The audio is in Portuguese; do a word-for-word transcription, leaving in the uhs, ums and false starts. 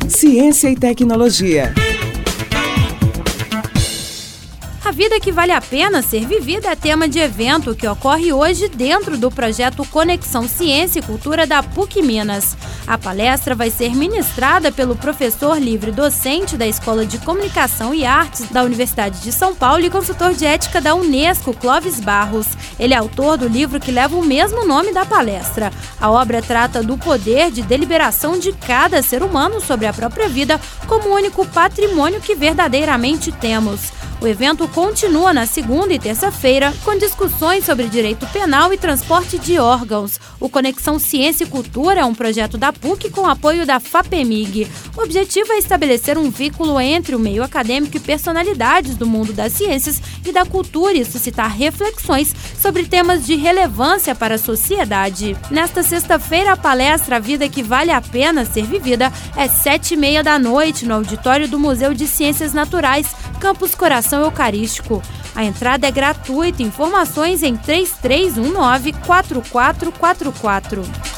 Ciência e tecnologia. A vida que vale a pena ser vivida é tema de evento que ocorre hoje dentro do projeto Conexão Ciência e Cultura da P U C Minas. A palestra vai ser ministrada pelo professor livre docente da Escola de Comunicação e Artes da Universidade de São Paulo e consultor de ética da Unesco, Clóvis Barros. Ele é autor do livro que leva o mesmo nome da palestra. A obra trata do poder de deliberação de cada ser humano sobre a própria vida como o único patrimônio que verdadeiramente temos. O evento continua na segunda e terça-feira com discussões sobre direito penal e transporte de órgãos. O Conexão Ciência e Cultura é um projeto da P U C com apoio da FAPEMIG. O objetivo é estabelecer um vínculo entre o meio acadêmico e personalidades do mundo das ciências e da cultura e suscitar reflexões sobre temas de relevância para a sociedade. Nesta sexta-feira, a palestra A Vida que Vale a Pena Ser Vivida é sete e meia da noite no auditório do Museu de Ciências Naturais, Campus Coração Eucarístico. A entrada é gratuita. Informações em três três um nove, quatro quatro quatro quatro.